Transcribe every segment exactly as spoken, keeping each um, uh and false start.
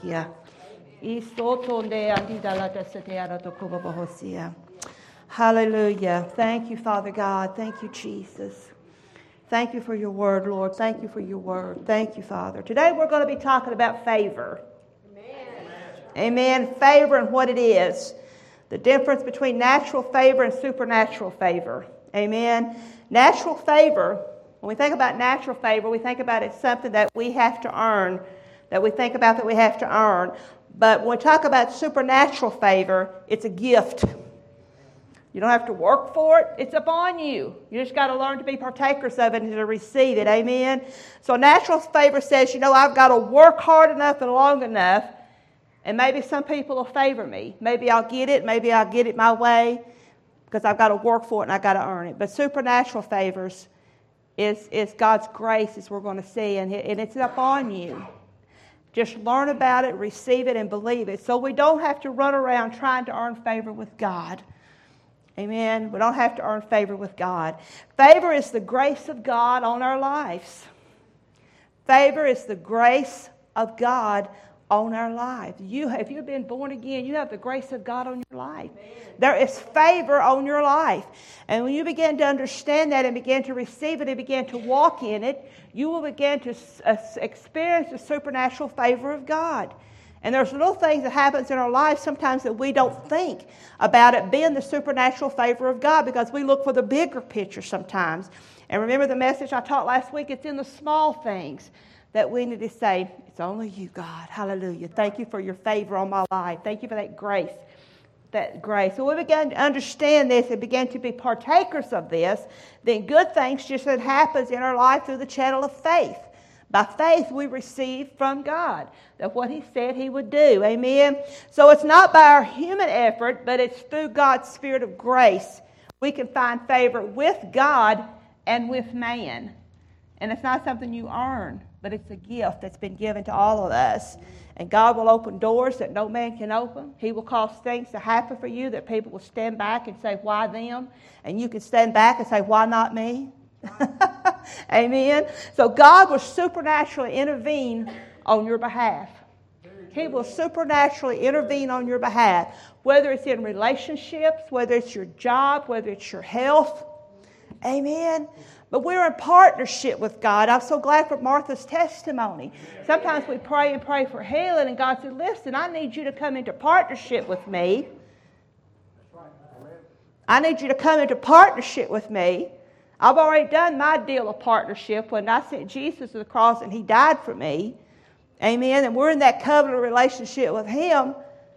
Yeah. Hallelujah. Thank you, Father God. Thank you, Jesus. Thank you for your word, Lord. Thank you for your word. Thank you, Father. Today we're going to be talking about favor. Amen. Amen. Favor and what it is. The difference between natural favor and supernatural favor. Amen. Natural favor, when we think about natural favor, we think about it something that we have to earn, that we think about that we have to earn. But when we talk about supernatural favor, it's a gift. You don't have to work for it. It's upon you. You just got to learn to be partakers of it and to receive it. Amen? So natural favor says, you know, I've got to work hard enough and long enough, and maybe some people will favor me. Maybe I'll get it. Maybe I'll get it my way because I've got to work for it and I've got to earn it. But supernatural favors is, is God's grace, as we're going to see, and, and it's upon you. Just learn about it, receive it, and believe it. So we don't have to run around trying to earn favor with God. Amen. We don't have to earn favor with God. Favor is the grace of God on our lives. Favor is the grace of God on our lives. You, if you've been born again, you have the grace of God on your life. Amen. There is favor on your life. And when you begin to understand that and begin to receive it and begin to walk in it, you will begin to uh, experience the supernatural favor of God. And there's little things that happens in our lives sometimes that we don't think about it being the supernatural favor of God because we look for the bigger picture sometimes. And remember the message I taught last week, it's in the small things that we need to say, it's only you, God. Hallelujah. Thank you for your favor on my life. Thank you for that grace. That grace. So we began to understand this and began to be partakers of this. Then good things just that happens in our life through the channel of faith. By faith, we receive from God that what He said He would do. Amen? So it's not by our human effort, but it's through God's Spirit of grace. We can find favor with God and with man. And it's not something you earn, but it's a gift that's been given to all of us. And God will open doors that no man can open. He will cause things to happen for you that people will stand back and say, why them? And you can stand back and say, why not me? Amen. So God will supernaturally intervene on your behalf. He will supernaturally intervene on your behalf, whether it's in relationships, whether it's your job, whether it's your health. Amen. But we're in partnership with God. I'm so glad for Martha's testimony. Sometimes we pray and pray for healing, and God said, listen, I need you to come into partnership with me. I need you to come into partnership with me. I've already done my deal of partnership when I sent Jesus to the cross and He died for me. Amen. And we're in that covenant relationship with Him.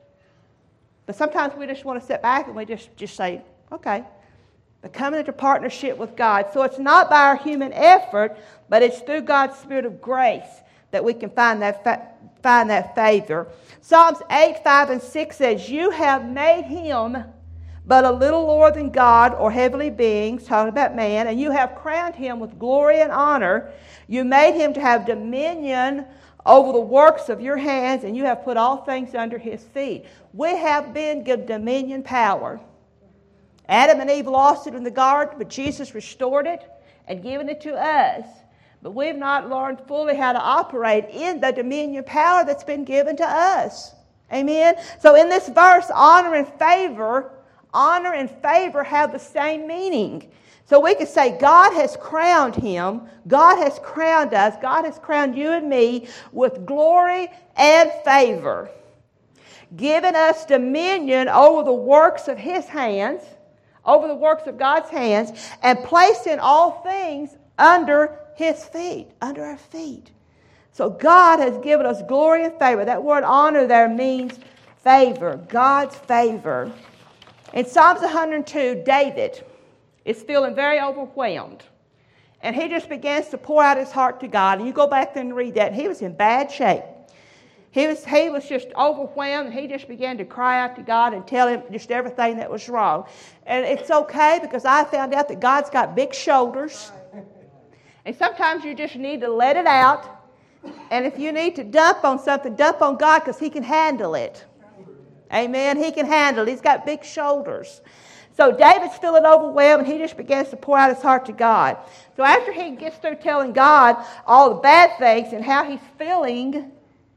But sometimes we just want to sit back and we just, just say, okay. But coming into partnership with God. So it's not by our human effort, but it's through God's Spirit of grace that we can find that, fa- find that favor. Psalms eight, five, and six says, you have made Him but a little lower than God or heavenly beings, talking about man, and you have crowned Him with glory and honor. You made Him to have dominion over the works of your hands, and you have put all things under His feet. We have been given dominion power. Adam and Eve lost it in the garden, but Jesus restored it and given it to us. But we've not learned fully how to operate in the dominion power that's been given to us. Amen? So in this verse, honor and favor Honor and favor have the same meaning. So we could say God has crowned him, God has crowned us, God has crowned you and me with glory and favor, giving us dominion over the works of His hands, over the works of God's hands, and placing all things under His feet, under our feet. So God has given us glory and favor. That word honor there means favor, God's favor. In Psalms one hundred two, David is feeling very overwhelmed. And he just begins to pour out his heart to God. And you go back there and read that. He was in bad shape. He was, he was just overwhelmed. And he just began to cry out to God and tell Him just everything that was wrong. And it's okay because I found out that God's got big shoulders. And sometimes you just need to let it out. And if you need to dump on something, dump on God because He can handle it. Amen. He can handle it. He's got big shoulders. So David's feeling overwhelmed, and he just begins to pour out his heart to God. So after he gets through telling God all the bad things and how he's feeling,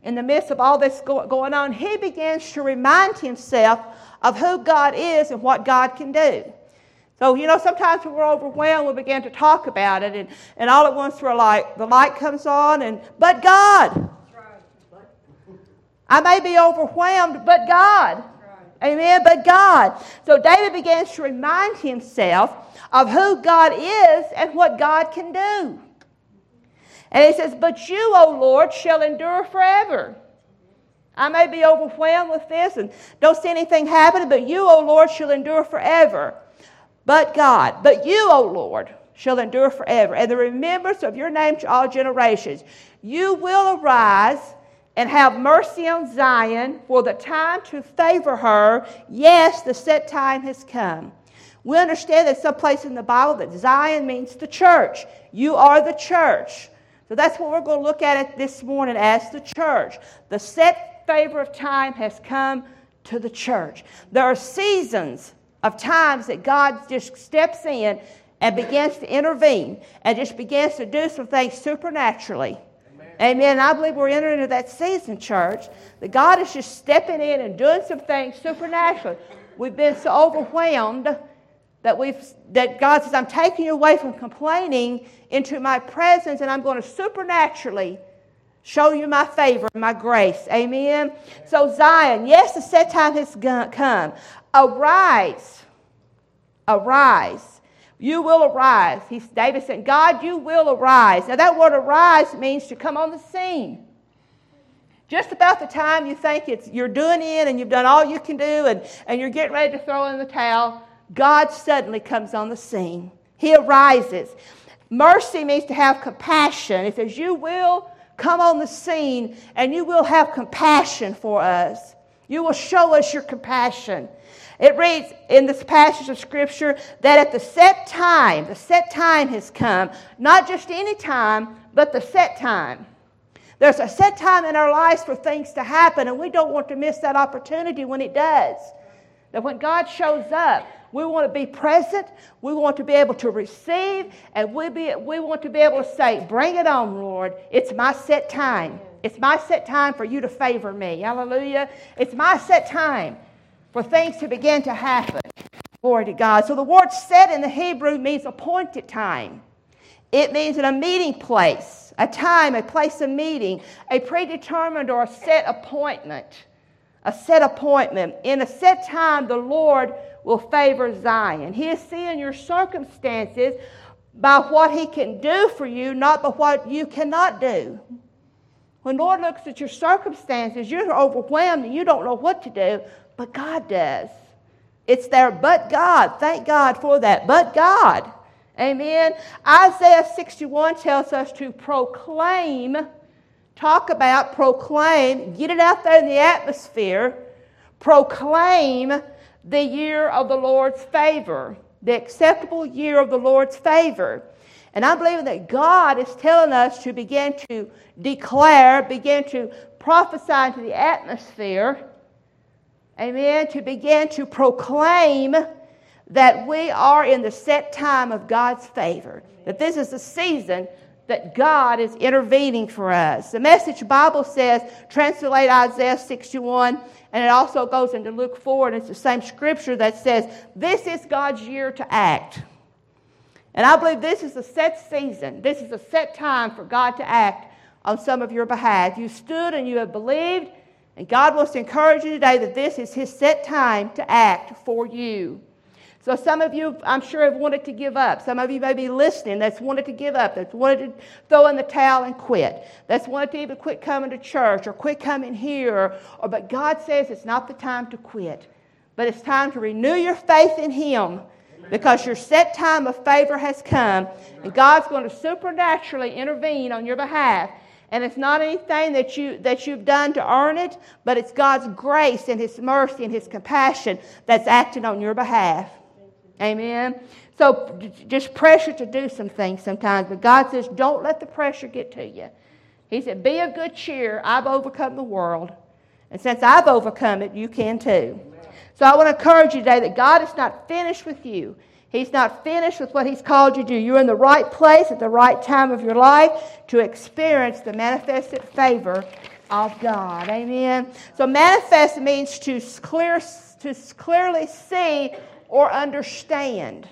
in the midst of all this go- going on, he begins to remind himself of who God is and what God can do. So, you know, sometimes when we're overwhelmed, we begin to talk about it, and, and all at once we're like, the light comes on, and, but God. I may be overwhelmed, but God. Amen, but God. So David begins to remind himself of who God is and what God can do. And he says, but you, O Lord, shall endure forever. I may be overwhelmed with this and don't see anything happening, but you, O Lord, shall endure forever. But God, but you, O Lord, shall endure forever. And the remembrance of your name to all generations. You will arise and have mercy on Zion, for the time to favor her. Yes, the set time has come. We understand that someplace in the Bible that Zion means the church. You are the church. So that's what we're going to look at it this morning as the church. The set favor of time has come to the church. There are seasons of times that God just steps in and begins to intervene and just begins to do some things supernaturally. Amen. Amen. I believe we're entering into that season, church, that God is just stepping in and doing some things supernaturally. We've been so overwhelmed that we've that God says, I'm taking you away from complaining into my presence, and I'm going to supernaturally show you my favor and my grace. Amen. So Zion, yes, the set time has come. Arise. Arise. You will arise. He's, David said, God, you will arise. Now that word arise means to come on the scene. Just about the time you think it's you're doing it and you've done all you can do and, and you're getting ready to throw in the towel, God suddenly comes on the scene. He arises. Mercy means to have compassion. It says you will come on the scene and you will have compassion for us. You will show us your compassion. It reads in this passage of Scripture that at the set time, the set time has come, not just any time, but the set time. There's a set time in our lives for things to happen, and we don't want to miss that opportunity when it does. That when God shows up, we want to be present, we want to be able to receive, and we, be, we want to be able to say, bring it on, Lord. It's my set time. It's my set time for you to favor me. Hallelujah. It's my set time for things to begin to happen. Glory to God. So the word set in the Hebrew means appointed time. It means in a meeting place, a time, a place of meeting, a predetermined or a set appointment. A set appointment. In a set time, the Lord will favor Zion. He is seeing your circumstances by what He can do for you, not by what you cannot do. When the Lord looks at your circumstances, you're overwhelmed and you don't know what to do, but God does. It's there, but God. Thank God for that. But God. Amen. Isaiah sixty-one tells us to proclaim, talk about, proclaim, get it out there in the atmosphere, proclaim the year of the Lord's favor, the acceptable year of the Lord's favor. And I'm believing that God is telling us to begin to declare, begin to prophesy into the atmosphere, amen, to begin to proclaim that we are in the set time of God's favor, that this is the season that God is intervening for us. The Message Bible says, translate Isaiah sixty-one, and it also goes into Luke four, and it's the same scripture that says, this is God's year to act. And I believe this is a set season. This is a set time for God to act on some of your behalf. You stood and you have believed, and God wants to encourage you today that this is His set time to act for you. So some of you, I'm sure, have wanted to give up. Some of you may be listening that's wanted to give up, that's wanted to throw in the towel and quit, that's wanted to even quit coming to church or quit coming here. Or, or, but God says it's not the time to quit, but it's time to renew your faith in Him, because your set time of favor has come, and God's going to supernaturally intervene on your behalf. And it's not anything that, you, that you've done to earn it, but it's God's grace and His mercy and His compassion that's acting on your behalf. Amen. So just pressure to do some things sometimes. But God says, don't let the pressure get to you. He said, be of good cheer. I've overcome the world. And since I've overcome it, you can too. So I want to encourage you today that God is not finished with you. He's not finished with what He's called you to do. You're in the right place at the right time of your life to experience the manifested favor of God. Amen. So manifest means to clear, to clearly see or understand.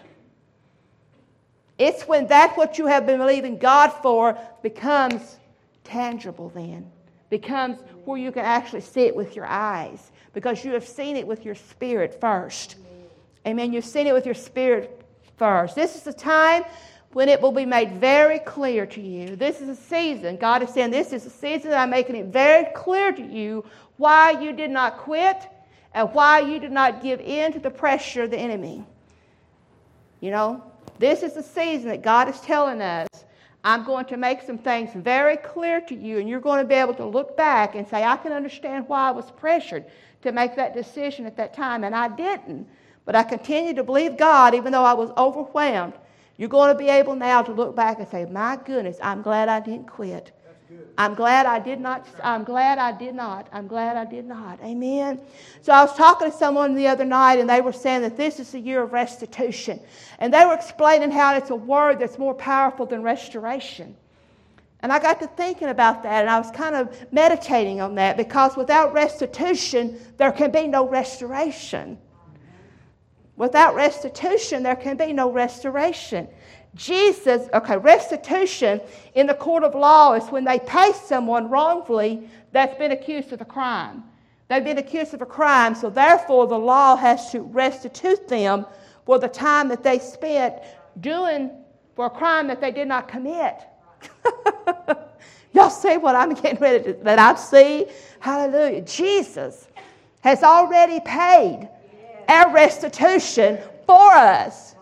It's when that what you have been believing God for becomes tangible then. Becomes where you can actually see it with your eyes. Because you have seen it with your spirit first. Amen. You've seen it with your spirit first. This is the time when it will be made very clear to you. This is a season. God is saying this is a season that I'm making it very clear to you why you did not quit and why you did not give in to the pressure of the enemy. You know, this is the season that God is telling us, I'm going to make some things very clear to you, and you're going to be able to look back and say, I can understand why I was pressured to make that decision at that time, and I didn't. But I continued to believe God even though I was overwhelmed. You're going to be able now to look back and say, my goodness, I'm glad I didn't quit. I'm glad I did not, I'm glad I did not, I'm glad I did not. Amen. So I was talking to someone the other night, and they were saying that this is a year of restitution. And they were explaining how it's a word that's more powerful than restoration. And I got to thinking about that, and I was kind of meditating on that, because without restitution, there can be no restoration. Without restitution, there can be no restoration. Jesus, okay, restitution in the court of law is when they pay someone wrongfully that's been accused of a crime. They've been accused of a crime, so therefore the law has to restitute them for the time that they spent doing for a crime that they did not commit. Y'all see what I'm getting ready to, that I see? Hallelujah. Jesus has already paid our restitution for us.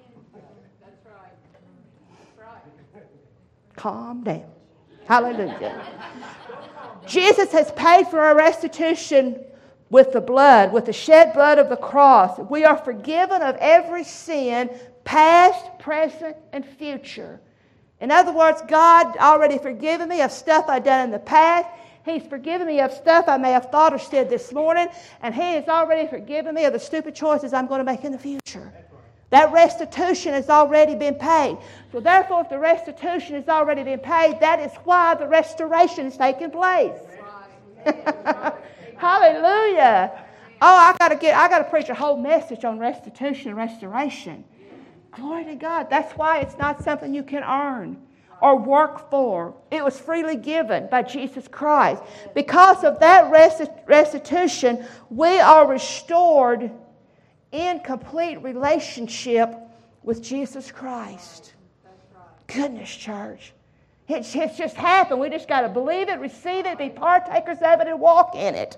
Calm down. Hallelujah. Jesus has paid for our restitution with the blood, with the shed blood of the cross. We are forgiven of every sin, past, present, and future. In other words, God already forgiven me of stuff I've done in the past. He's forgiven me of stuff I may have thought or said this morning. And He has already forgiven me of the stupid choices I'm going to make in the future. That restitution has already been paid. So therefore, if the restitution has already been paid, that is why the restoration is taking place. Hallelujah. Oh, I gotta get I gotta preach a whole message on restitution and restoration. Glory to God. That's why it's not something you can earn or work for. It was freely given by Jesus Christ. Because of that restitution, we are restored in complete relationship with Jesus Christ. Goodness, church. It's, it's just happened. We just got to believe it, receive it, be partakers of it, and walk in it.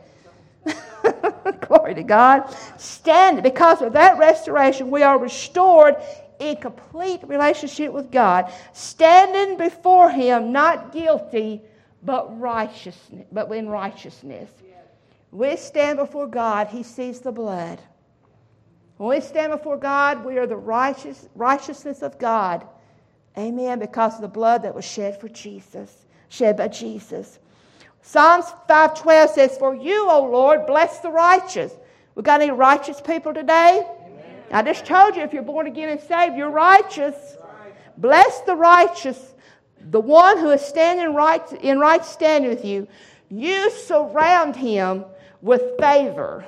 Glory to God. Stand. Because of that restoration, we are restored in complete relationship with God, standing before Him, not guilty, but righteousness, but in righteousness. We stand before God. He sees the blood. When we stand before God, we are the righteous righteousness of God. Amen. Because of the blood that was shed for Jesus, shed by Jesus. Psalms five twelve says, "For you, O Lord, bless the righteous." We got any righteous people today? Amen. I just told you, if you're born again and saved, you're righteous. Right. Bless the righteous, the one who is standing right in right standing with you. You surround him with favor.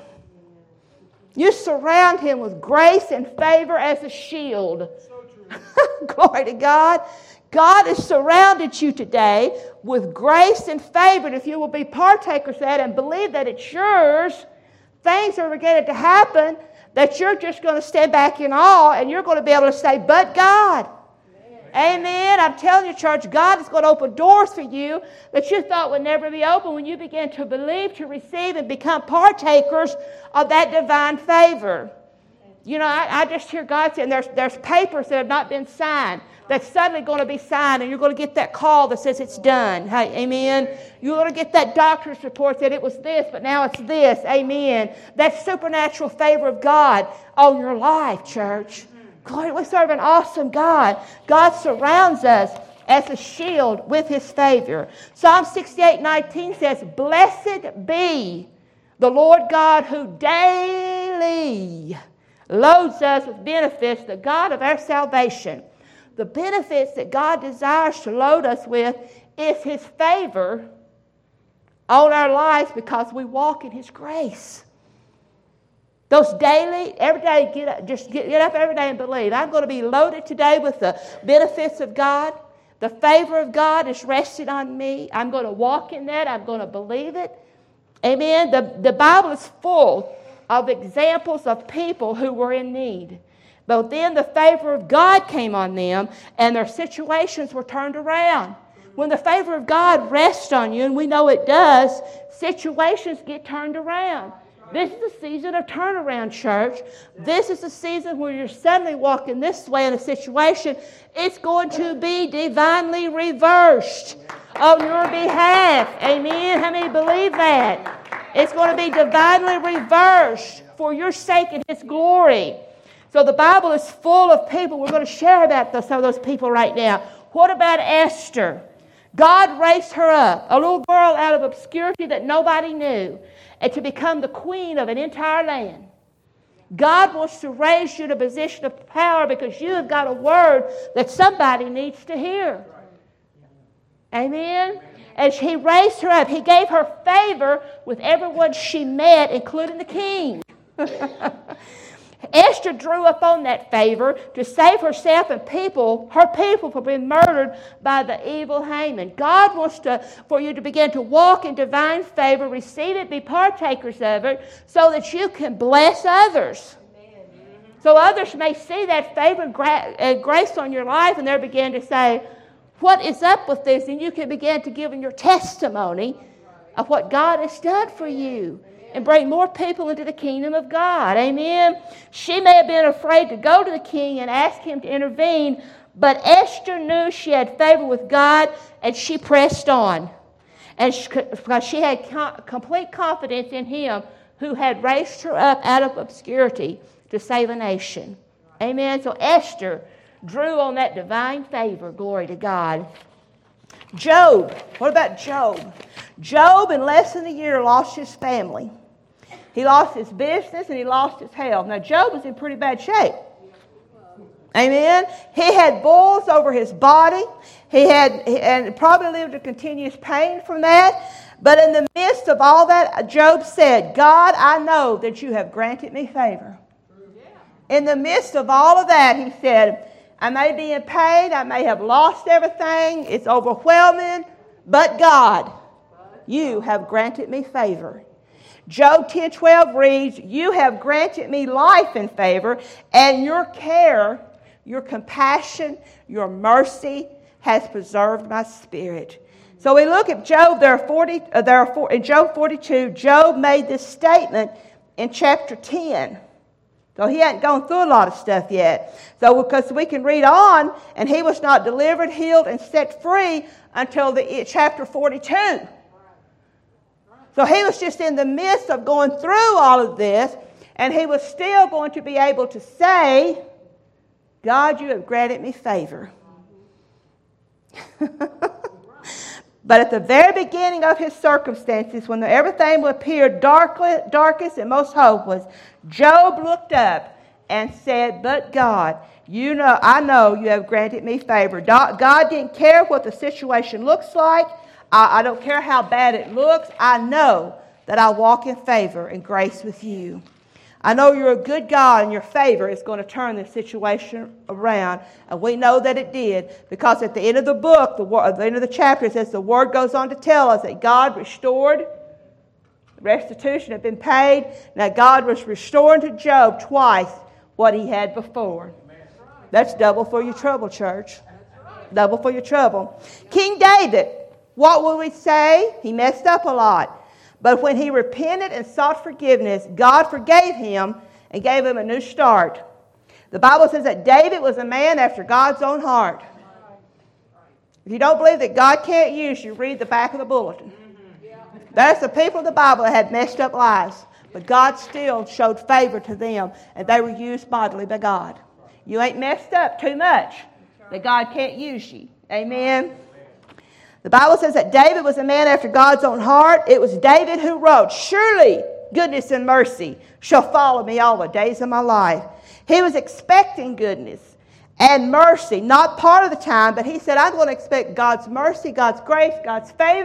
You surround him with grace and favor as a shield. So true. Glory to God. God has surrounded you today with grace and favor. And if you will be partakers of that and believe that it's yours, things are beginning to happen that you're just going to stand back in awe and you're going to be able to say, but God. Amen. Amen. I'm telling you, church, God is going to open doors for you that you thought would never be open when you begin to believe, to receive, and become partakers of that divine favor. You know, I, I just hear God saying there's, there's papers that have not been signed that's suddenly going to be signed, and you're going to get that call that says it's done. Hey, amen. You're going to get that doctor's report that it was this, but now it's this. Amen. That supernatural favor of God on your life, church. Glory, we serve an awesome God. God surrounds us as a shield with His favor. Psalm sixty-eight nineteen says, "Blessed be the Lord God who daily loads us with benefits, the God of our salvation." The benefits that God desires to load us with is His favor on our lives because we walk in His grace. Those daily, every day, get up, just get, get up every day and believe. I'm going to be loaded today with the benefits of God. The favor of God is resting on me. I'm going to walk in that. I'm going to believe it. Amen. The, the Bible is full of examples of people who were in need. But then the favor of God came on them, and their situations were turned around. When the favor of God rests on you, and we know it does, situations get turned around. This is a season of turnaround, church. This is a season where you're suddenly walking this way in a situation. It's going to be divinely reversed on your behalf. Amen? How many believe that? It's going to be divinely reversed for your sake and His glory. So the Bible is full of people. We're going to share about those, some of those people right now. What about Esther? God raised her up, a little girl out of obscurity that nobody knew, and to become the queen of an entire land. God wants to raise you to a position of power because you have got a word that somebody needs to hear. Amen? As He raised her up, He gave her favor with everyone she met, including the king. Esther drew upon that favor to save herself and people, her people, from being murdered by the evil Haman. God wants to, for you to begin to walk in divine favor, receive it, be partakers of it, so that you can bless others. Amen. So others may see that favor and, gra- and grace on your life, and they'll begin to say, what is up with this? And you can begin to give them your testimony of what God has done for you. And bring more people into the kingdom of God. Amen. She may have been afraid to go to the king and ask him to intervene, but Esther knew she had favor with God, and she pressed on. And she, because she had com- complete confidence in Him who had raised her up out of obscurity to save a nation. Amen. So Esther drew on that divine favor. Glory to God. Job. What about Job? Job, in less than a year, lost his family. He lost his business and he lost his health. Now, Job was in pretty bad shape. Amen? He had boils over his body. He had, and probably lived in continuous pain from that. But in the midst of all that, Job said, God, I know that you have granted me favor. In the midst of all of that, he said, I may be in pain. I may have lost everything. It's overwhelming. But God, you have granted me favor. Job ten twelve reads, you have granted me life in favor, and your care, your compassion, your mercy has preserved my spirit. So we look at Job. There are forty. Uh, there are four, in Job forty-two. Job made this statement in chapter ten. So he hadn't gone through a lot of stuff yet. So because we can read on, and he was not delivered, healed, and set free until the chapter forty-two. So he was just in the midst of going through all of this, and he was still going to be able to say, God, you have granted me favor. But at the very beginning of his circumstances, when everything appeared darkest, darkest and most hopeless, Job looked up and said, but God, you know, I know you have granted me favor. God didn't care what the situation looks like. I, I don't care how bad it looks. I know that I walk in favor and grace with you. I know you're a good God, and your favor is going to turn this situation around. And we know that it did, because at the end of the book, the, at the end of the chapter, it says the word goes on to tell us that God restored, restitution had been paid. Now God was restoring to Job twice what he had before. That's double for your trouble, church. Double for your trouble. King David, what will we say? He messed up a lot. But when he repented and sought forgiveness, God forgave him and gave him a new start. The Bible says that David was a man after God's own heart. If you don't believe that God can't use you, read the back of the bulletin. There's the people of the Bible that had messed up lives, but God still showed favor to them, and they were used mightily by God. You ain't messed up too much that God can't use you. Amen. The Bible says that David was a man after God's own heart. It was David who wrote, surely goodness and mercy shall follow me all the days of my life. He was expecting goodness and mercy, not part of the time, but he said, I'm going to expect God's mercy, God's grace, God's favor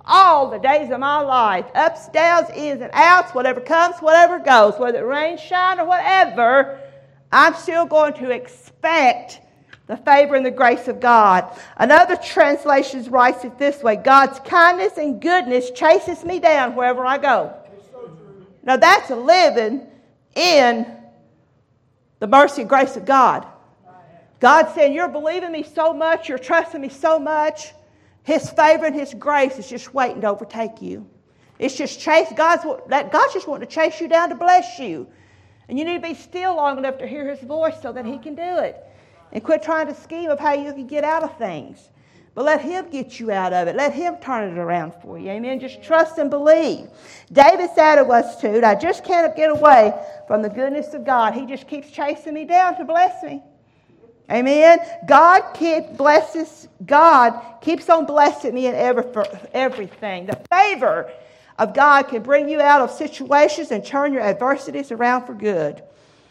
all the days of my life. Ups, downs, ins and outs, whatever comes, whatever goes, whether it rains, shine, or whatever, I'm still going to expect the favor and the grace of God. Another translation writes it this way: God's kindness and goodness chases me down wherever I go. Now that's a living in the mercy and grace of God. God saying, you're believing me so much, you're trusting me so much, His favor and His grace is just waiting to overtake you. It's just chase. God's that God's just wanting to chase you down to bless you. And you need to be still long enough to hear His voice so that He can do it. And quit trying to scheme of how you can get out of things. But let Him get you out of it. Let Him turn it around for you. Amen. Just trust and believe. David's attitude, I just can't get away from the goodness of God. He just keeps chasing me down to bless me. Amen. God keep blesses. God keeps on blessing me in every, everything. The favor of God can bring you out of situations and turn your adversities around for good.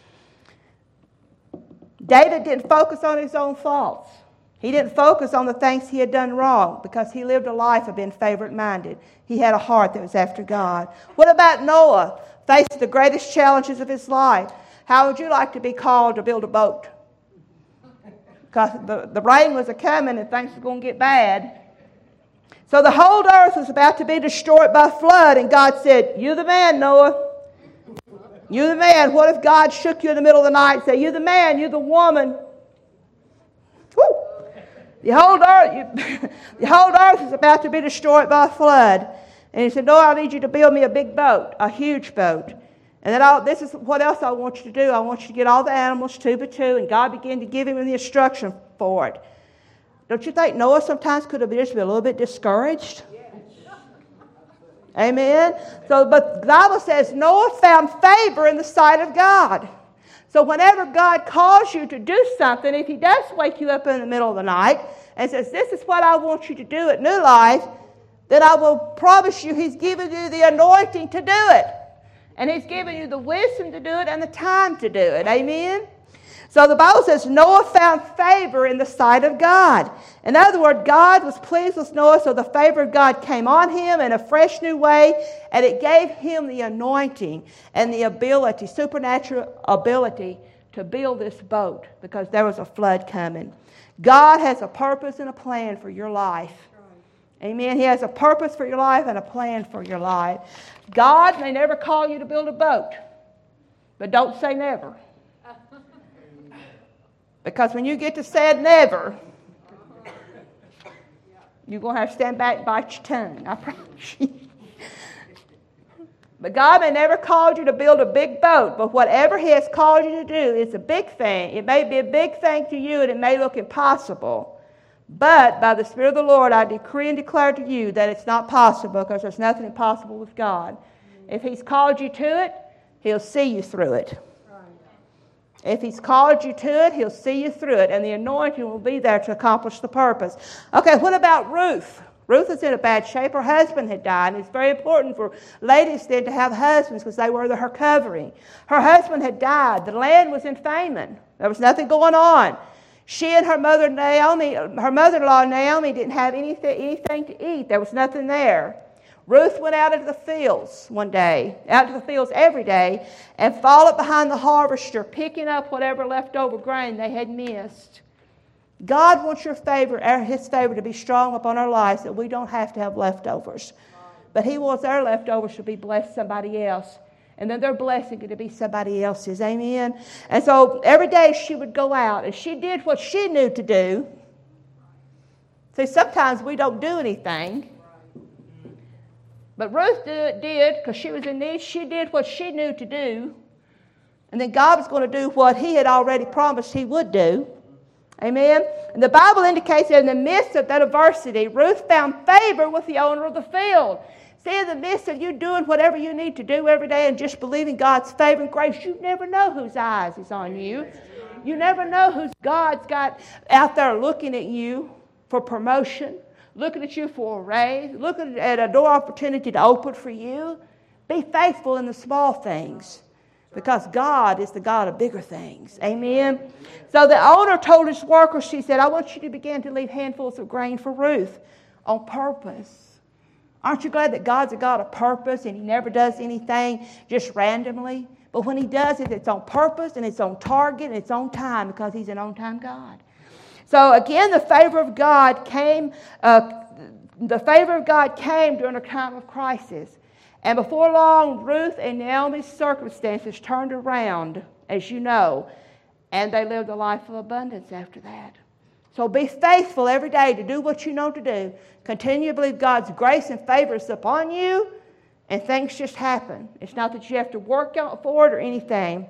David didn't focus on his own faults. He didn't focus on the things he had done wrong because he lived a life of being favored-minded. He had a heart that was after God. What about Noah? Faced the greatest challenges of his life. How would you like to be called to build a boat? Because the, the rain was a-coming and things were going to get bad. So the whole earth was about to be destroyed by flood, and God said, you the man, Noah. You the man. What if God shook you in the middle of the night and said, you the man, you the woman. Woo. The whole earth, you, the whole earth is about to be destroyed by a flood. And He said, no, I need you to build me a big boat, a huge boat. And then I'll, this is what else I want you to do. I want you to get all the animals two by two. And God began to give him the instruction for it. Don't you think Noah sometimes could have just been a little bit discouraged? Amen. So, but the Bible says Noah found favor in the sight of God. So whenever God calls you to do something, if He does wake you up in the middle of the night and says, this is what I want you to do at New Life, then I will promise you He's given you the anointing to do it. And He's given you the wisdom to do it and the time to do it. Amen. So the Bible says Noah found favor in the sight of God. In other words, God was pleased with Noah, so the favor of God came on him in a fresh new way, and it gave him the anointing and the ability, supernatural ability to build this boat because there was a flood coming. God has a purpose and a plan for your life. Amen. He has a purpose for your life and a plan for your life. God may never call you to build a boat, but don't say never. Because when you get to say never, you're going to have to stand back and bite your tongue. I promise you. But God may never called you to build a big boat, but whatever He has called you to do, it's a big thing. It may be a big thing to you, and it may look impossible. But by the Spirit of the Lord, I decree and declare to you that it's not possible, because there's nothing impossible with God. If He's called you to it, He'll see you through it. If He's called you to it, He'll see you through it, and the anointing will be there to accomplish the purpose. Okay, what about Ruth? Ruth is in a bad shape. Her husband had died, and it's very important for ladies then to have husbands because they were her covering. Her husband had died. The land was in famine. There was nothing going on. She and her mother Naomi, her mother-in-law Naomi didn't have anything, anything to eat. There was nothing there. Ruth went out into the fields one day, out to the fields every day, and followed behind the harvester, picking up whatever leftover grain they had missed. God wants your favor, His favor, to be strong upon our lives, that we don't have to have leftovers. But He wants our leftovers to be blessed somebody else. And then their blessing to be somebody else's. Amen? And so every day she would go out, and she did what she knew to do. See, sometimes we don't do anything. But Ruth did, because she was in need. She did what she knew to do. And then God was going to do what He had already promised He would do. Amen? And the Bible indicates that in the midst of that adversity, Ruth found favor with the owner of the field. See, in the midst of you doing whatever you need to do every day and just believing God's favor and grace, you never know whose eyes is on you. You never know who God's got out there looking at you for promotion, looking at you for a raise, looking at a door opportunity to open for you. Be faithful in the small things, because God is the God of bigger things. Amen? So the owner told his workers, she said, I want you to begin to leave handfuls of grain for Ruth on purpose. Aren't you glad that God's a God of purpose and He never does anything just randomly? But when He does it, it's on purpose and it's on target and it's on time because He's an on-time God. So again, the favor of God came. Uh, the favor of God came during a time of crisis, and before long, Ruth and Naomi's circumstances turned around, as you know, and they lived a life of abundance after that. So be faithful every day to do what you know to do. Continue to believe God's grace and favor is upon you, and things just happen. It's not that you have to work for it or anything.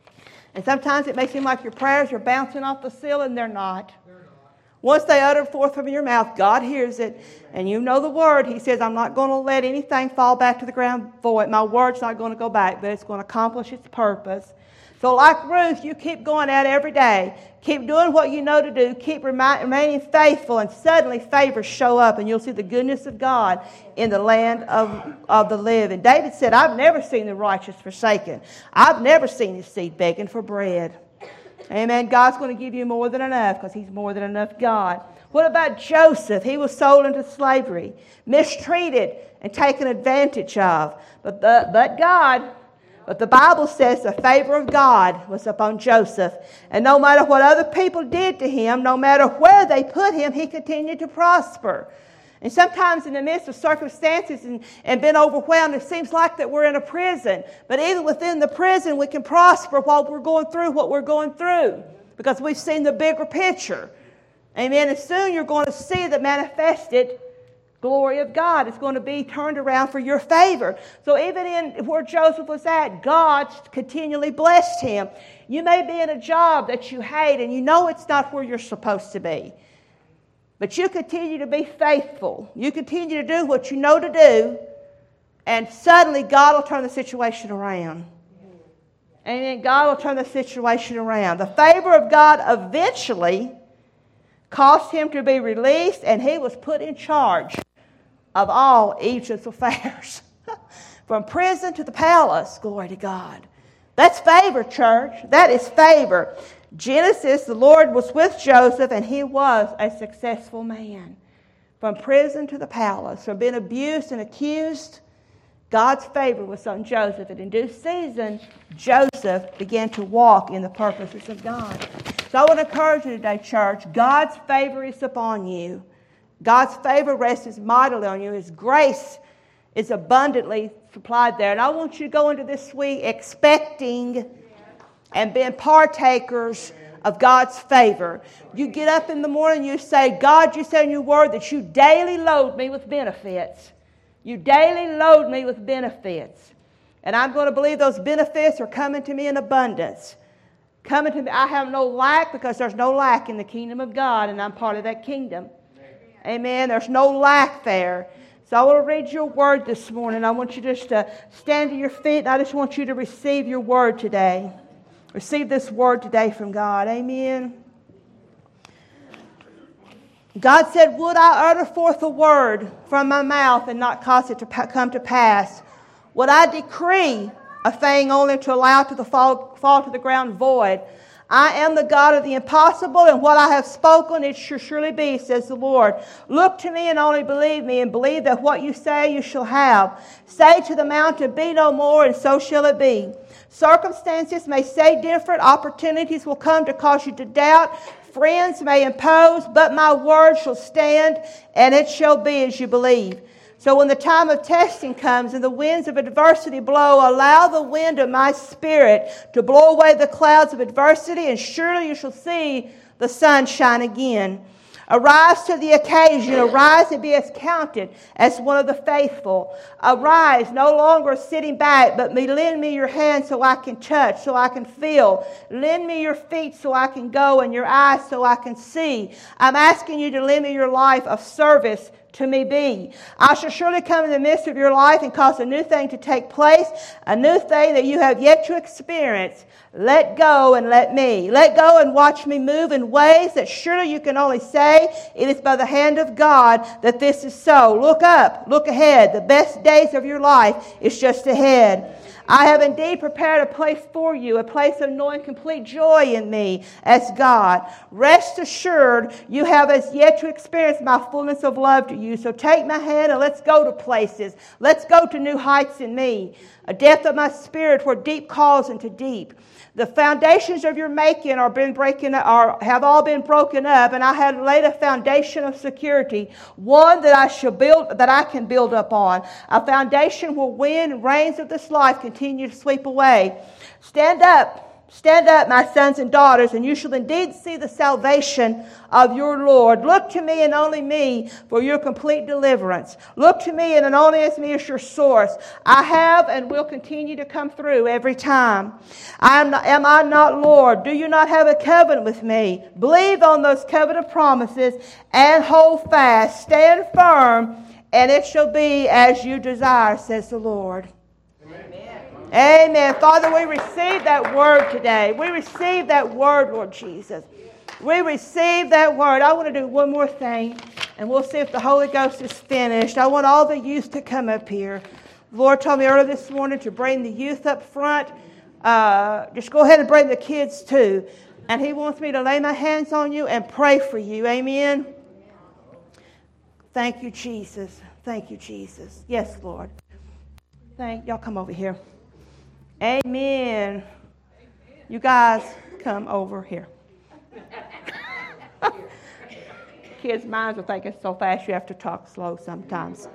And sometimes it may seem like your prayers are bouncing off the ceiling. They're not. Once they utter forth from your mouth, God hears it, and you know the word. He says, I'm not going to let anything fall back to the ground void. My word's not going to go back, but it's going to accomplish its purpose. So like Ruth, you keep going out every day. Keep doing what you know to do. Keep remi- remaining faithful, and suddenly favors show up, and you'll see the goodness of God in the land of, of the living. David said, I've never seen the righteous forsaken. I've never seen his seed begging for bread. Amen. God's going to give you more than enough because He's more than enough God. What about Joseph? He was sold into slavery, mistreated, and taken advantage of. But, the, but God... But the Bible says the favor of God was upon Joseph. And no matter what other people did to him, no matter where they put him, he continued to prosper. And sometimes in the midst of circumstances and, and being overwhelmed, it seems like that we're in a prison. But even within the prison, we can prosper while we're going through what we're going through, because we've seen the bigger picture. Amen. And soon you're going to see the manifested glory of God is going to be turned around for your favor. So even in where Joseph was at, God continually blessed him. You may be in a job that you hate and you know it's not where you're supposed to be. But you continue to be faithful. You continue to do what you know to do, and suddenly God will turn the situation around. And then God will turn the situation around. The favor of God eventually caused him to be released, and he was put in charge of all Egypt's affairs. From prison to the palace, glory to God. That's favor, church. That is favor. Genesis, the Lord was with Joseph, and he was a successful man. From prison to the palace, from being abused and accused, God's favor was on Joseph. And in due season, Joseph began to walk in the purposes of God. So I want to encourage you today, church. God's favor is upon you. God's favor rests mightily on you. His grace is abundantly supplied there. And I want you to go into this week expecting and being partakers of God's favor. You get up in the morning, you say, God, you say in your word that you daily load me with benefits. You daily load me with benefits. And I'm going to believe those benefits are coming to me in abundance. Coming to me, I have no lack, because there's no lack in the kingdom of God, and I'm part of that kingdom. Amen. Amen. There's no lack there. So I want to read your word this morning. I want you just to stand to your feet, and I just want you to receive your word today. Receive this word today from God. Amen. God said, would I utter forth a word from my mouth and not cause it to come to pass? Would I decree a thing only to allow it to the fall, fall to the ground void? I am the God of the impossible, and what I have spoken, it shall surely be, says the Lord. Look to me and only believe me, and believe that what you say you shall have. Say to the mountain, be no more, and so shall it be. Circumstances may say different. Opportunities will come to cause you to doubt. Friends may impose, but my word shall stand, and it shall be as you believe. So when the time of testing comes and the winds of adversity blow, allow the wind of my spirit to blow away the clouds of adversity, and surely you shall see the sun shine again. Arise to the occasion. Arise and be as counted as one of the faithful. Arise, no longer sitting back, but lend me your hand so I can touch, so I can feel. Lend me your feet so I can go, and your eyes so I can see. I'm asking you to lend me your life of service to me be. I shall surely come in the midst of your life and cause a new thing to take place, a new thing that you have yet to experience. Let go and let me. Let go and watch me move in ways that surely you can only say it is by the hand of God that this is so. Look up, look ahead. The best days of your life is just ahead. I have indeed prepared a place for you, a place of knowing complete joy in me as God. Rest assured, you have as yet to experience my fullness of love to you. you. So take my hand and let's go to places. Let's go to new heights in me. A depth of my spirit where deep calls into deep. The foundations of your making are been breaking, are have all been broken up, and I have laid a foundation of security, one that I shall build, that I can build up on. A foundation where wind and rains of this life continue to sweep away. Stand up. Stand up, my sons and daughters, and you shall indeed see the salvation of your Lord. Look to me and only me for your complete deliverance. Look to me and only as me as your source. I have and will continue to come through every time. I am, not, am I not Lord? Do you not have a covenant with me? Believe on those covenant promises and hold fast. Stand firm, and it shall be as you desire, says the Lord. Amen. Father, we receive that word today. We receive that word, Lord Jesus. We receive that word. I want to do one more thing, and we'll see if the Holy Ghost is finished. I want all the youth to come up here. The Lord told me earlier this morning to bring the youth up front. Uh, just go ahead and bring the kids too. And He wants me to lay my hands on you and pray for you. Amen. Thank you, Jesus. Thank you, Jesus. Yes, Lord. Thank y'all. Come over here. Amen. You guys come over here. Kids' minds are thinking so fast you have to talk slow sometimes.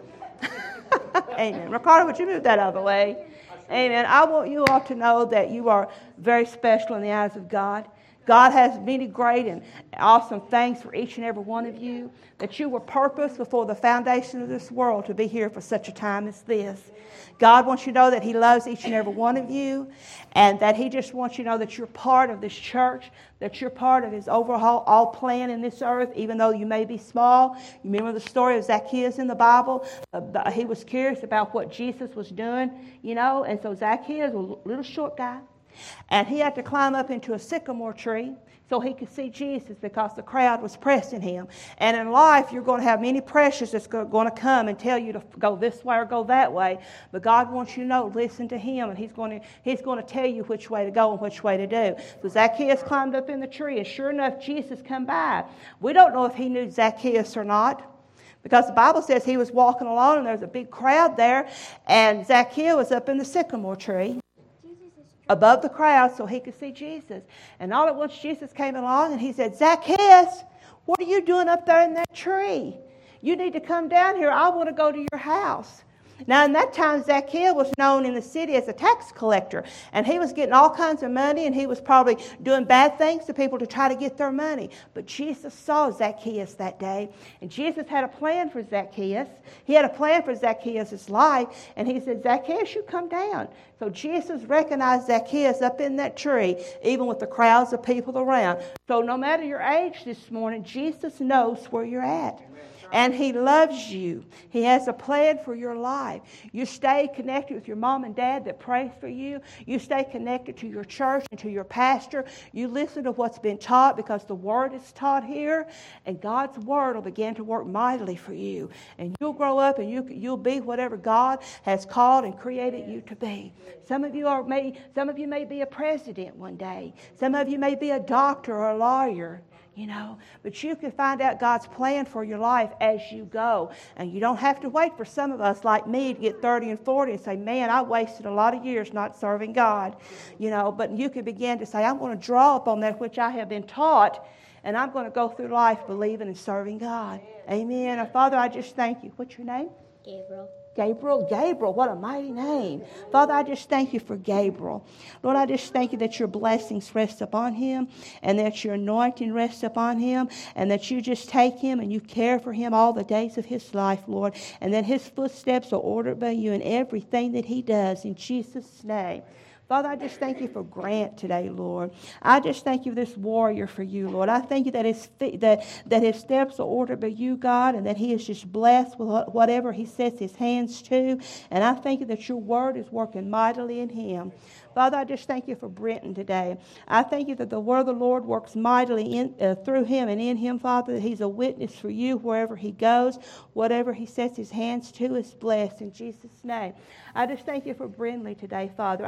Amen. Ricardo, would you move that out of the way? Amen. I want you all to know that you are very special in the eyes of God. God has many great and awesome things for each and every one of you, that you were purposed before the foundation of this world to be here for such a time as this. God wants you to know that He loves each and every one of you, and that He just wants you to know that you're part of this church, that you're part of His overall all plan in this earth, even though you may be small. You remember the story of Zacchaeus in the Bible? Uh, he was curious about what Jesus was doing, you know, and so Zacchaeus was a little short guy. And he had to climb up into a sycamore tree so he could see Jesus because the crowd was pressing him. And in life, you're going to have many pressures that's going to come and tell you to go this way or go that way. But God wants you to know, listen to Him, and He's going to He's going to tell you which way to go and which way to do. So Zacchaeus climbed up in the tree, and sure enough, Jesus come by. We don't know if He knew Zacchaeus or not, because the Bible says he was walking along, and there was a big crowd there, and Zacchaeus was up in the sycamore tree above the crowd so he could see Jesus. And all at once Jesus came along and He said, Zacchaeus, what are you doing up there in that tree? You need to come down here. I want to go to your house. Now, in that time, Zacchaeus was known in the city as a tax collector, and he was getting all kinds of money, and he was probably doing bad things to people to try to get their money. But Jesus saw Zacchaeus that day, and Jesus had a plan for Zacchaeus. He had a plan for Zacchaeus' life, and He said, Zacchaeus, you come down. So Jesus recognized Zacchaeus up in that tree, even with the crowds of people around. So no matter your age this morning, Jesus knows where you're at. And He loves you. He has a plan for your life. You stay connected with your mom and dad that prays for you. You stay connected to your church and to your pastor. You listen to what's been taught, because the Word is taught here. And God's Word will begin to work mightily for you. And you'll grow up and you, you'll be whatever God has called and created you to be. Some of you are may, some of you may be a president one day. Some of you may be a doctor or a lawyer. You know, but you can find out God's plan for your life as you go. And you don't have to wait for some of us like me to get thirty and forty and say, man, I wasted a lot of years not serving God. You know, but you can begin to say, I'm going to draw upon that which I have been taught, and I'm going to go through life believing and serving God. Amen. And Father, I just thank you. What's your name? Gabriel. Gabriel, Gabriel, what a mighty name. Father, I just thank you for Gabriel. Lord, I just thank you that your blessings rest upon him, and that your anointing rests upon him, and that you just take him and you care for him all the days of his life, Lord, and that his footsteps are ordered by you in everything that he does, in Jesus' name. Father, I just thank you for Grant today, Lord. I just thank you for this warrior for you, Lord. I thank you that his that that his steps are ordered by you, God, and that he is just blessed with whatever he sets his hands to. And I thank you that your word is working mightily in him. Father, I just thank you for Brenton today. I thank you that the word of the Lord works mightily in, uh, through him and in him, Father, that he's a witness for you wherever he goes. Whatever he sets his hands to is blessed in Jesus' name. I just thank you for Brindley today, Father. I thank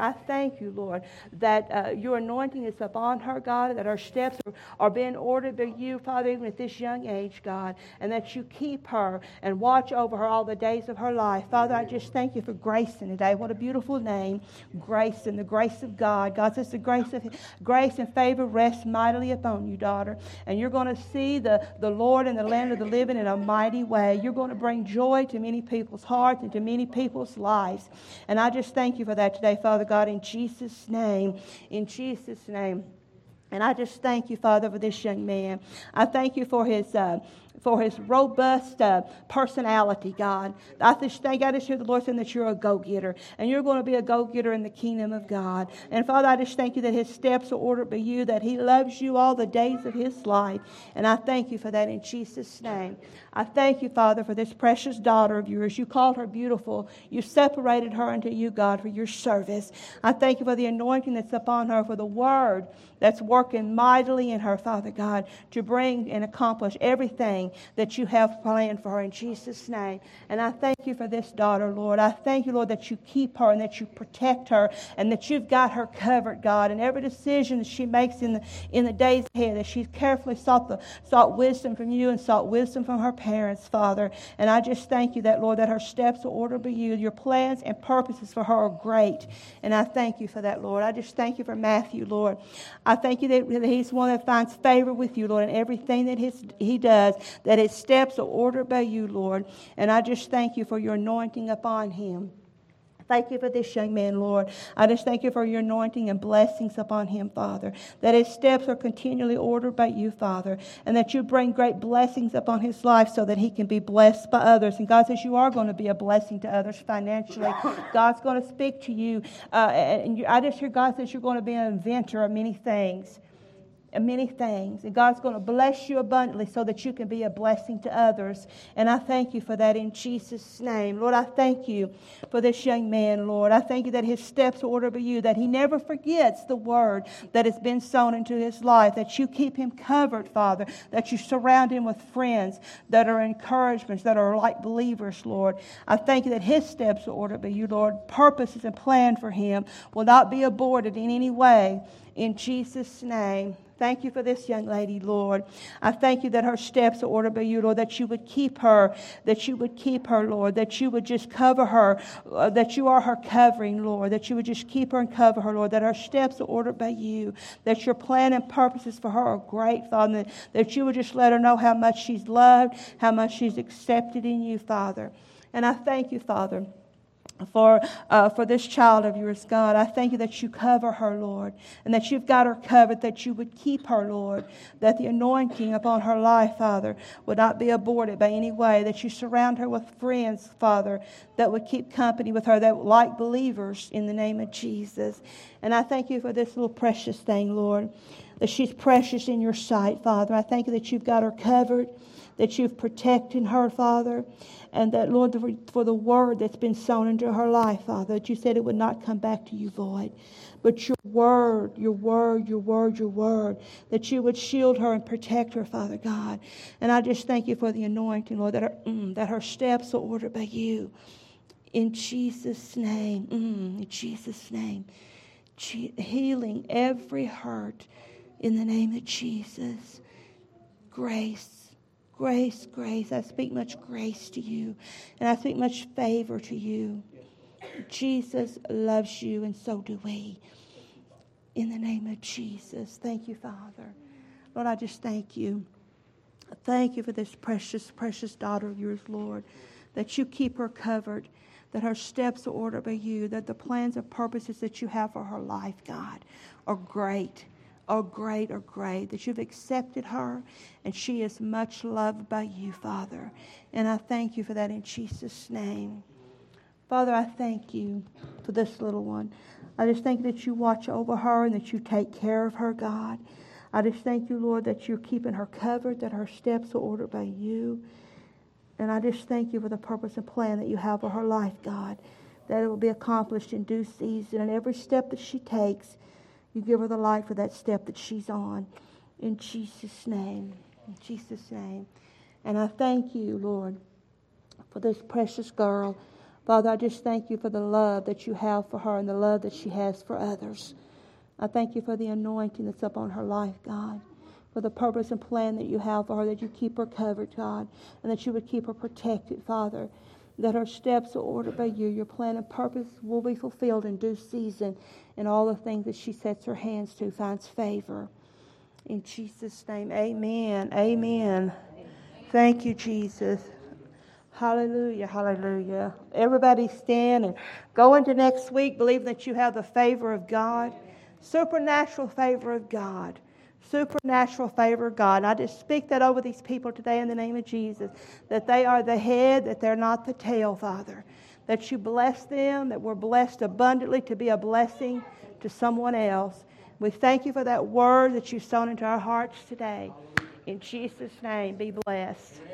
thank you, Lord, that uh, your anointing is upon her, God, that her steps are, are being ordered by you, Father, even at this young age, God, and that you keep her and watch over her all the days of her life. Father, I just thank you for Grayson today. What a beautiful name, Grayson, the grace of God. God says the grace of grace and favor rests mightily upon you, daughter, and you're going to see the, the Lord in the land of the living in a mighty way. You're going to bring joy to many people's hearts and to many people's lives. And I just thank you for that today, Father God, in Jesus' name. In Jesus' name. And I just thank you, Father, for this young man. I thank you for his uh, for his robust uh, personality, God. I just thank, I just hear the Lord saying that you're a go-getter, and you're going to be a go-getter in the kingdom of God. And Father, I just thank you that his steps are ordered by you, that he loves you all the days of his life. And I thank you for that in Jesus' name. I thank you, Father, for this precious daughter of yours. You called her beautiful. You separated her unto you, God, for your service. I thank you for the anointing that's upon her, for the word that's working mightily in her, Father God, to bring and accomplish everything that you have planned for her in Jesus' name. And I thank you for this daughter, Lord. I thank you, Lord, that you keep her and that you protect her and that you've got her covered, God. And every decision that she makes in the in the days ahead, that she's carefully sought the sought wisdom from you and sought wisdom from her parents, Father. And I just thank you that, Lord, that her steps are ordered by you. Your plans and purposes for her are great. And I thank you for that, Lord. I just thank you for Matthew, Lord. I thank you that he's one that finds favor with you, Lord, in everything that his, he does, that his steps are ordered by you, Lord. And I just thank you for your anointing upon him. Thank you for this young man, Lord. I just thank you for your anointing and blessings upon him, Father, that his steps are continually ordered by you, Father, and that you bring great blessings upon his life so that he can be blessed by others. And God says you are going to be a blessing to others financially. God's going to speak to you. Uh, and you, I just hear God says you're going to be an inventor of many things. And many things. And God's going to bless you abundantly so that you can be a blessing to others. And I thank you for that in Jesus' name. Lord, I thank you for this young man, Lord. I thank you that his steps are ordered by you, that he never forgets the word that has been sown into his life, that you keep him covered, Father, that you surround him with friends that are encouragements, that are like believers, Lord. I thank you that his steps are ordered by you, Lord. Purposes and plan for him will not be aborted in any way. In Jesus' name. Thank you for this young lady, Lord. I thank you that her steps are ordered by you, Lord, that you would keep her, that you would keep her, Lord, that you would just cover her, uh, that you are her covering, Lord, that you would just keep her and cover her, Lord, that her steps are ordered by you, that your plan and purposes for her are great, Father, that, that you would just let her know how much she's loved, how much she's accepted in you, Father. And I thank you, Father, For uh, for this child of yours, God. I thank you that you cover her, Lord, and that you've got her covered, that you would keep her, Lord, that the anointing upon her life, Father, would not be aborted by any way, that you surround her with friends, Father, that would keep company with her, that like believers in the name of Jesus. And I thank you for this little precious thing, Lord, that she's precious in your sight, Father. I thank you that you've got her covered, that you've protected her, Father, and that, Lord, for the word that's been sown into her life, Father, that you said it would not come back to you void. But your word, your word, your word, your word, that you would shield her and protect her, Father God. And I just thank you for the anointing, Lord, that her, mm, that her steps are ordered by you. In Jesus' name, mm, in Jesus' name, Je- healing every hurt in the name of Jesus. Grace. Grace, grace. I speak much grace to you. And I speak much favor to you. Jesus loves you, and so do we. In the name of Jesus. Thank you, Father. Lord, I just thank you. Thank you for this precious, precious daughter of yours, Lord, that you keep her covered, that her steps are ordered by you, that the plans and purposes that you have for her life, God, are great. are great, are great, that you've accepted her, and she is much loved by you, Father. And I thank you for that in Jesus' name. Father, I thank you for this little one. I just thank that you watch over her and that you take care of her, God. I just thank you, Lord, that you're keeping her covered, that her steps are ordered by you. And I just thank you for the purpose and plan that you have for her life, God, that it will be accomplished in due season. And every step that she takes, you give her the light for that step that she's on. In Jesus' name. In Jesus' name. And I thank you, Lord, for this precious girl, Father, I just thank you for the love that you have for her and the love that she has for others. I thank you for the anointing that's upon her life, God, for the purpose and plan that you have for her, that you keep her covered, God, and that you would keep her protected, Father, that her steps are ordered by you. Your plan and purpose will be fulfilled in due season, and all the things that she sets her hands to finds favor. In Jesus' name, amen. Amen. Thank you, Jesus. Hallelujah, hallelujah. Everybody stand and go into next week believing that you have the favor of God, supernatural favor of God, supernatural favor of God. And I just speak that over these people today in the name of Jesus, that they are the head, that they're not the tail, Father, that you bless them, that we're blessed abundantly to be a blessing to someone else. We thank you for that word that you've sown into our hearts today. In Jesus' name, be blessed.